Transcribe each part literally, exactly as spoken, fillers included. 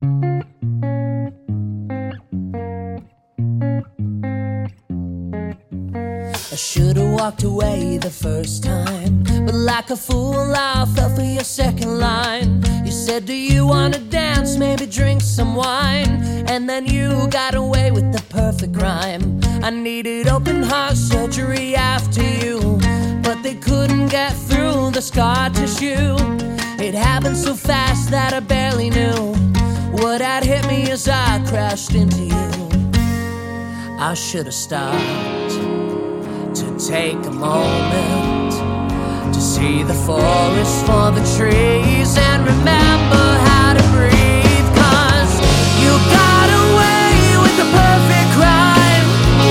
I should've walked away the first time, but like a fool I fell for your second line. You said, do you wanna dance, maybe drink some wine? And then you got away with the perfect crime. I needed open heart surgery after you, but they couldn't get through the scar tissue. It happened so fast that I barely knew what had hit me as I crashed into you. I should've stopped to take a moment to see the forest for the trees and remember how to breathe, 'cause you got away with the perfect crime.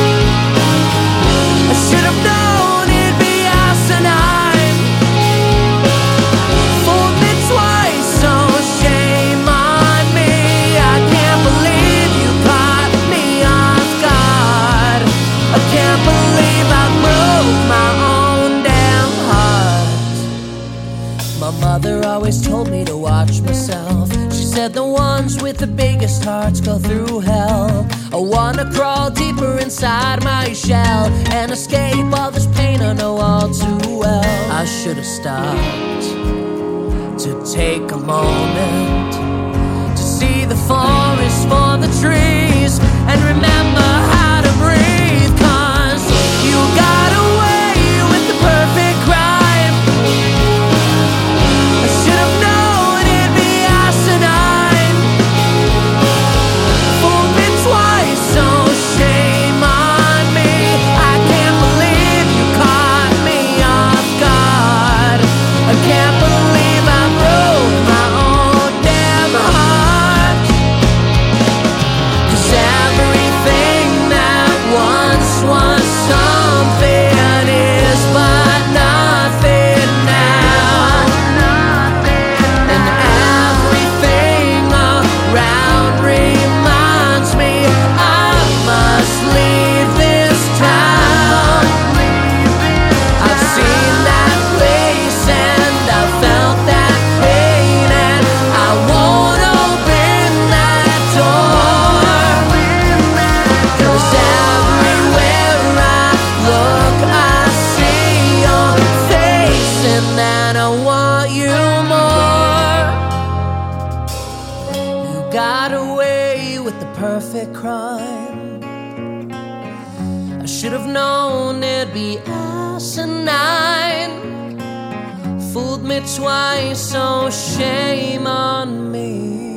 I should have known it'd be asinine. Fooled me twice, so shame on me. I can't believe you caught me off guard. I can't believe I broke my own damn heart. My mother always told me to watch myself. She said the ones with the biggest hearts go through hell. I wanna crawl deeper inside my shell and escape all this pain I know all too well. I should've stopped to take a moment to see the forest for the trees and remember how to breathe, 'cause you got away with the perfect crime. I should have known it'd be asinine. Fooled me twice, so shame on me. I can't believe you caught me off guard. I can't believe I broke my own damn heart. 'Cause everything that once was something is but nothing now. And everything around reminds me I must leave this town. I've seen that place and I felt that pain, and I won't open that door. 'Cause everywhere I look I see your face, and then I want you more. You got away with the perfect crime. I should have known it'd be asinine. Fooled me twice, so shame on me.